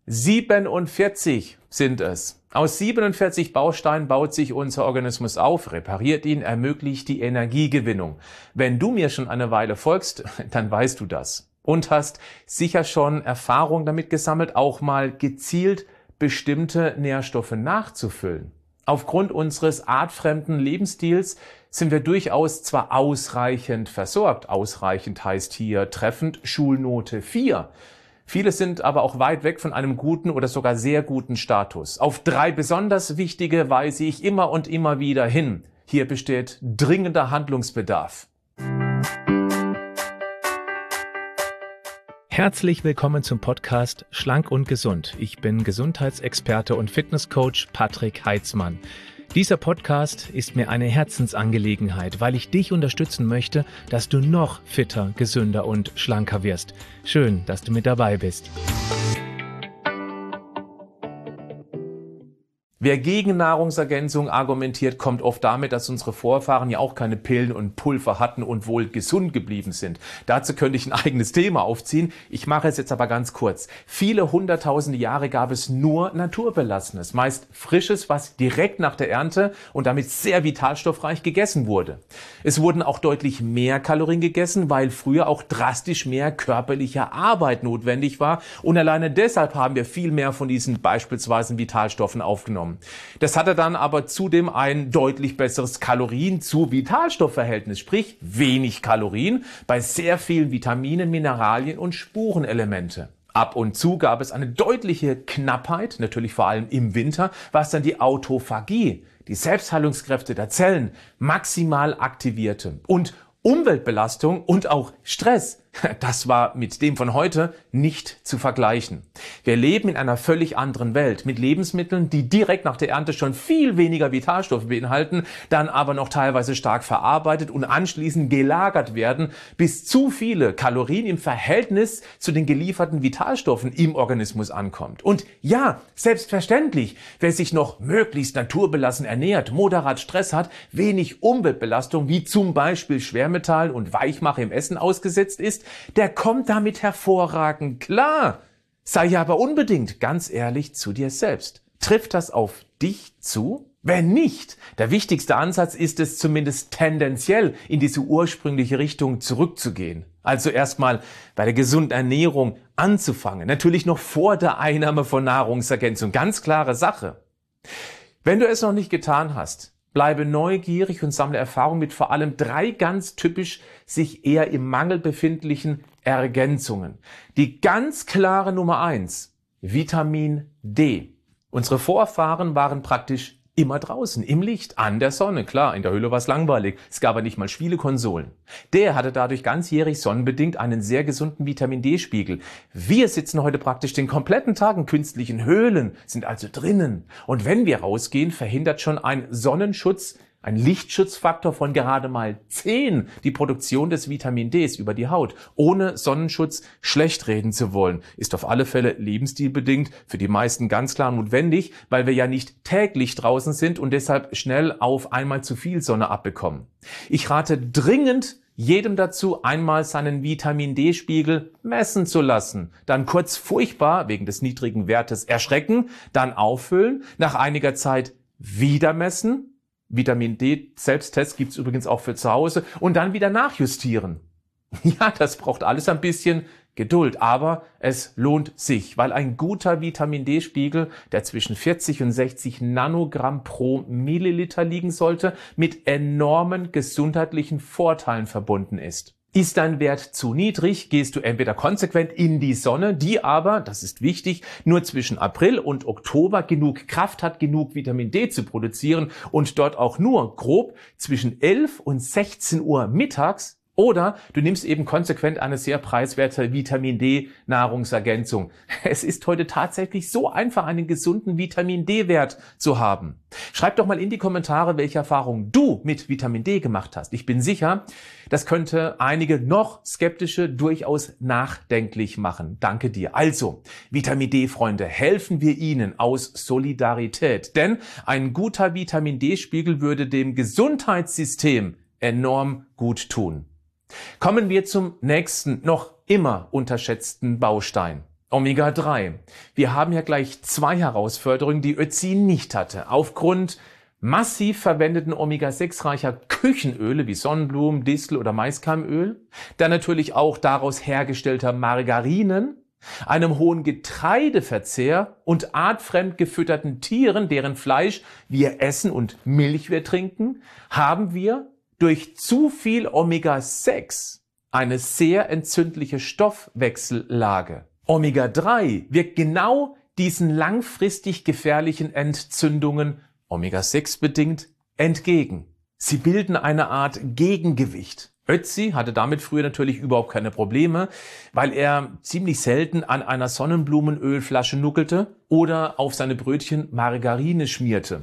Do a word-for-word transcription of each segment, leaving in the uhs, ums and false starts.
siebenundvierzig sind es. Aus siebenundvierzig Bausteinen baut sich unser Organismus auf, repariert ihn, ermöglicht die Energiegewinnung. Wenn du mir schon eine Weile folgst, dann weißt du das. Und hast sicher schon Erfahrung damit gesammelt, auch mal gezielt bestimmte Nährstoffe nachzufüllen. Aufgrund unseres artfremden Lebensstils sind wir durchaus zwar ausreichend versorgt. Ausreichend heißt hier treffend Schulnote vier. Viele sind aber auch weit weg von einem guten oder sogar sehr guten Status. Auf drei besonders wichtige weise ich immer und immer wieder hin. Hier besteht dringender Handlungsbedarf. Herzlich willkommen zum Podcast Schlank und Gesund. Ich bin Gesundheitsexperte und Fitnesscoach Patrick Heitzmann. Dieser Podcast ist mir eine Herzensangelegenheit, weil ich dich unterstützen möchte, dass du noch fitter, gesünder und schlanker wirst. Schön, dass du mit dabei bist. Wer gegen Nahrungsergänzung argumentiert, kommt oft damit, dass unsere Vorfahren ja auch keine Pillen und Pulver hatten und wohl gesund geblieben sind. Dazu könnte ich ein eigenes Thema aufziehen. Ich mache es jetzt aber ganz kurz. Viele hunderttausende Jahre gab es nur naturbelassenes, meist frisches, was direkt nach der Ernte und damit sehr vitalstoffreich gegessen wurde. Es wurden auch deutlich mehr Kalorien gegessen, weil früher auch drastisch mehr körperliche Arbeit notwendig war. Und alleine deshalb haben wir viel mehr von diesen beispielsweise Vitalstoffen aufgenommen. Das hatte dann aber zudem ein deutlich besseres Kalorien-zu-Vitalstoffverhältnis, sprich wenig Kalorien bei sehr vielen Vitaminen, Mineralien und Spurenelemente. Ab und zu gab es eine deutliche Knappheit, natürlich vor allem im Winter, was dann die Autophagie, die Selbstheilungskräfte der Zellen, maximal aktivierte. Und Umweltbelastung und auch Stress, das war mit dem von heute nicht zu vergleichen. Wir leben in einer völlig anderen Welt mit Lebensmitteln, die direkt nach der Ernte schon viel weniger Vitalstoffe beinhalten, dann aber noch teilweise stark verarbeitet und anschließend gelagert werden, bis zu viele Kalorien im Verhältnis zu den gelieferten Vitalstoffen im Organismus ankommt. Und ja, selbstverständlich, wer sich noch möglichst naturbelassen ernährt, moderat Stress hat, wenig Umweltbelastung wie zum Beispiel Schwermetallen und Weichmacher im Essen ausgesetzt ist, der kommt damit hervorragend klar. Sei ja aber unbedingt ganz ehrlich zu dir selbst. Trifft das auf dich zu? Wenn nicht, der wichtigste Ansatz ist es zumindest tendenziell in diese ursprüngliche Richtung zurückzugehen. Also erstmal bei der gesunden Ernährung anzufangen. Natürlich noch vor der Einnahme von Nahrungsergänzung. Ganz klare Sache. Wenn du es noch nicht getan hast, bleibe neugierig und sammle Erfahrung mit vor allem drei ganz typisch sich eher im Mangel befindlichen Ergänzungen. Die ganz klare Nummer eins, Vitamin D. Unsere Vorfahren waren praktisch immer draußen, im Licht, an der Sonne. Klar, in der Höhle war es langweilig. Es gab aber nicht mal Spielekonsolen. Der hatte dadurch ganzjährig sonnenbedingt einen sehr gesunden Vitamin D-Spiegel. Wir sitzen heute praktisch den kompletten Tag in künstlichen Höhlen, sind also drinnen. Und wenn wir rausgehen, verhindert schon ein Sonnenschutz, ein Lichtschutzfaktor von gerade mal zehn die Produktion des Vitamin Ds über die Haut. Ohne Sonnenschutz schlecht reden zu wollen, ist auf alle Fälle lebensstilbedingt für die meisten ganz klar notwendig, weil wir ja nicht täglich draußen sind und deshalb schnell auf einmal zu viel Sonne abbekommen. Ich rate dringend jedem dazu, einmal seinen Vitamin D-Spiegel messen zu lassen. Dann kurz furchtbar wegen des niedrigen Wertes erschrecken, dann auffüllen, nach einiger Zeit wieder messen. Vitamin D-Selbsttest gibt's übrigens auch für zu Hause und dann wieder nachjustieren. Ja, das braucht alles ein bisschen Geduld, aber es lohnt sich, weil ein guter Vitamin D-Spiegel, der zwischen vierzig und sechzig Nanogramm pro Milliliter liegen sollte, mit enormen gesundheitlichen Vorteilen verbunden ist. Ist dein Wert zu niedrig, gehst du entweder konsequent in die Sonne, die aber, das ist wichtig, nur zwischen April und Oktober genug Kraft hat, genug Vitamin D zu produzieren und dort auch nur grob zwischen elf und sechzehn Uhr mittags. Oder du nimmst eben konsequent eine sehr preiswerte Vitamin D-Nahrungsergänzung. Es ist heute tatsächlich so einfach, einen gesunden Vitamin D-Wert zu haben. Schreib doch mal in die Kommentare, welche Erfahrungen du mit Vitamin D gemacht hast. Ich bin sicher, das könnte einige noch skeptische durchaus nachdenklich machen. Danke dir. Also, Vitamin D-Freunde, helfen wir Ihnen aus Solidarität. Denn ein guter Vitamin D-Spiegel würde dem Gesundheitssystem enorm gut tun. Kommen wir zum nächsten, noch immer unterschätzten Baustein. Omega drei. Wir haben ja gleich zwei Herausforderungen, die Ötzi nicht hatte. Aufgrund massiv verwendeten Omega sechs reicher Küchenöle wie Sonnenblumen, Distel oder Maiskeimöl, dann natürlich auch daraus hergestellter Margarinen, einem hohen Getreideverzehr und artfremd gefütterten Tieren, deren Fleisch wir essen und Milch wir trinken, haben wir durch zu viel Omega sechs eine sehr entzündliche Stoffwechsellage. Omega drei wirkt genau diesen langfristig gefährlichen Entzündungen Omega sechs bedingt entgegen. Sie bilden eine Art Gegengewicht. Ötzi hatte damit früher natürlich überhaupt keine Probleme, weil er ziemlich selten an einer Sonnenblumenölflasche nuckelte oder auf seine Brötchen Margarine schmierte.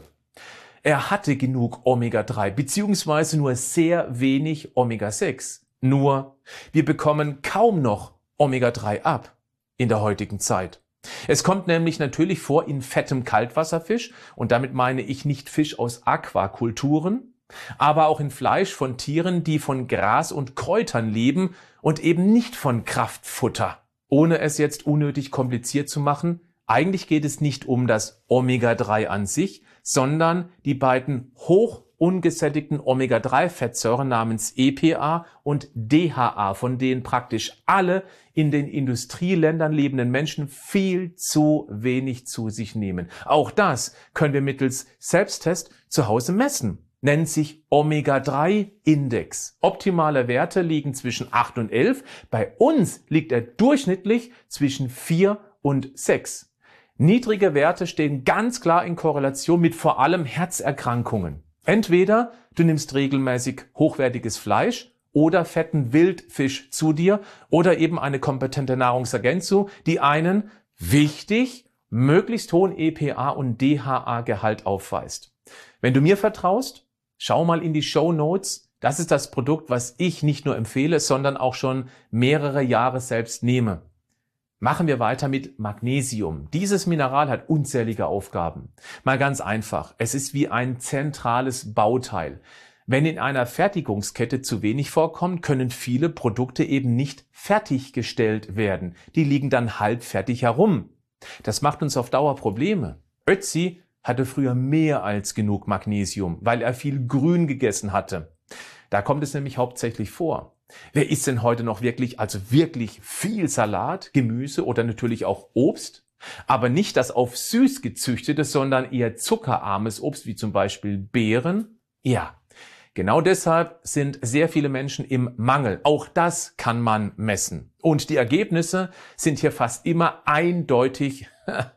Er hatte genug Omega drei beziehungsweise nur sehr wenig Omega sechs. Nur, wir bekommen kaum noch Omega drei ab in der heutigen Zeit. Es kommt nämlich natürlich vor in fettem Kaltwasserfisch und damit meine ich nicht Fisch aus Aquakulturen, aber auch in Fleisch von Tieren, die von Gras und Kräutern leben und eben nicht von Kraftfutter. Ohne es jetzt unnötig kompliziert zu machen, eigentlich geht es nicht um das Omega drei an sich, sondern die beiden hoch ungesättigten Omega drei Fettsäuren namens E P A und D H A, von denen praktisch alle in den Industrieländern lebenden Menschen viel zu wenig zu sich nehmen. Auch das können wir mittels Selbsttest zu Hause messen. Nennt sich Omega drei Index. Optimale Werte liegen zwischen acht und elf. Bei uns liegt er durchschnittlich zwischen vier und sechs. Niedrige Werte stehen ganz klar in Korrelation mit vor allem Herzerkrankungen. Entweder du nimmst regelmäßig hochwertiges Fleisch oder fetten Wildfisch zu dir oder eben eine kompetente Nahrungsergänzung, die einen, wichtig, möglichst hohen E P A und D H A-Gehalt aufweist. Wenn du mir vertraust, schau mal in die Shownotes. Das ist das Produkt, was ich nicht nur empfehle, sondern auch schon mehrere Jahre selbst nehme. Machen wir weiter mit Magnesium. Dieses Mineral hat unzählige Aufgaben. Mal ganz einfach. Es ist wie ein zentrales Bauteil. Wenn in einer Fertigungskette zu wenig vorkommt, können viele Produkte eben nicht fertiggestellt werden. Die liegen dann halbfertig herum. Das macht uns auf Dauer Probleme. Ötzi hatte früher mehr als genug Magnesium, weil er viel Grün gegessen hatte. Da kommt es nämlich hauptsächlich vor. Wer isst denn heute noch wirklich, also wirklich viel Salat, Gemüse oder natürlich auch Obst? Aber nicht das auf süß gezüchtete, sondern eher zuckerarmes Obst, wie zum Beispiel Beeren? Ja, genau deshalb sind sehr viele Menschen im Mangel. Auch das kann man messen. Und die Ergebnisse sind hier fast immer eindeutig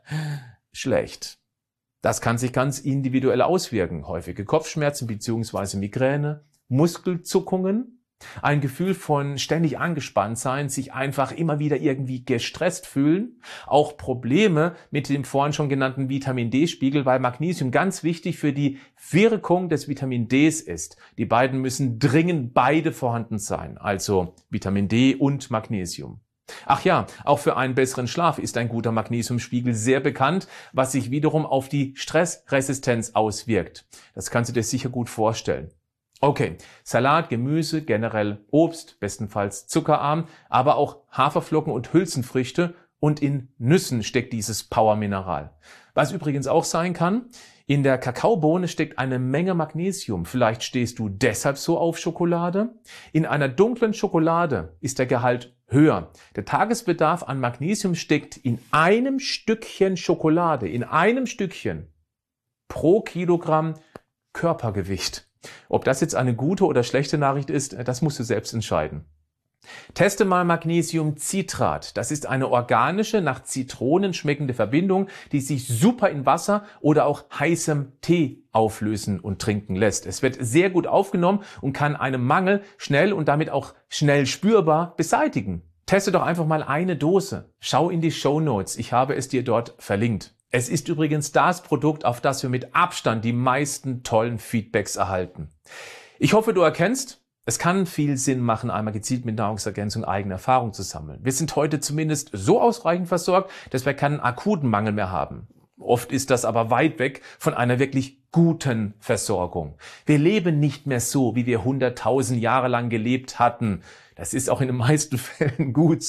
schlecht. Das kann sich ganz individuell auswirken. Häufige Kopfschmerzen bzw. Migräne, Muskelzuckungen, ein Gefühl von ständig angespannt sein, sich einfach immer wieder irgendwie gestresst fühlen, auch Probleme mit dem vorhin schon genannten Vitamin D-Spiegel, weil Magnesium ganz wichtig für die Wirkung des Vitamin Ds ist. Die beiden müssen dringend beide vorhanden sein, also Vitamin D und Magnesium. Ach ja, auch für einen besseren Schlaf ist ein guter Magnesiumspiegel sehr bekannt, was sich wiederum auf die Stressresistenz auswirkt. Das kannst du dir sicher gut vorstellen. Okay, Salat, Gemüse, generell Obst, bestenfalls zuckerarm, aber auch Haferflocken und Hülsenfrüchte und in Nüssen steckt dieses Powermineral. Was übrigens auch sein kann, in der Kakaobohne steckt eine Menge Magnesium. Vielleicht stehst du deshalb so auf Schokolade. In einer dunklen Schokolade ist der Gehalt höher. Der Tagesbedarf an Magnesium steckt in einem Stückchen Schokolade, in einem Stückchen pro Kilogramm Körpergewicht. Ob das jetzt eine gute oder schlechte Nachricht ist, das musst du selbst entscheiden. Teste mal Magnesiumcitrat. Das ist eine organische, nach Zitronen schmeckende Verbindung, die sich super in Wasser oder auch heißem Tee auflösen und trinken lässt. Es wird sehr gut aufgenommen und kann einen Mangel schnell und damit auch schnell spürbar beseitigen. Teste doch einfach mal eine Dose. Schau in die Shownotes. Ich habe es dir dort verlinkt. Es ist übrigens das Produkt, auf das wir mit Abstand die meisten tollen Feedbacks erhalten. Ich hoffe, du erkennst, es kann viel Sinn machen, einmal gezielt mit Nahrungsergänzung eigene Erfahrungen zu sammeln. Wir sind heute zumindest so ausreichend versorgt, dass wir keinen akuten Mangel mehr haben. Oft ist das aber weit weg von einer wirklich guten Versorgung. Wir leben nicht mehr so, wie wir hunderttausend Jahre lang gelebt hatten. Das ist auch in den meisten Fällen gut so.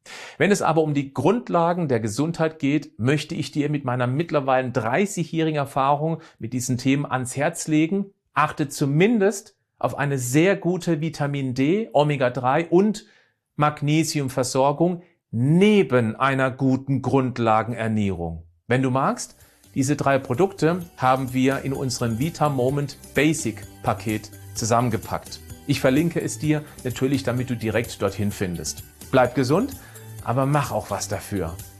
Wenn es aber um die Grundlagen der Gesundheit geht, möchte ich dir mit meiner mittlerweile dreißigjährigen Erfahrung mit diesen Themen ans Herz legen. Achte zumindest auf eine sehr gute Vitamin D, Omega drei und Magnesiumversorgung neben einer guten Grundlagenernährung. Wenn du magst, diese drei Produkte haben wir in unserem Vita Moment Basic Paket zusammengepackt. Ich verlinke es dir natürlich, damit du direkt dorthin findest. Bleib gesund, aber mach auch was dafür.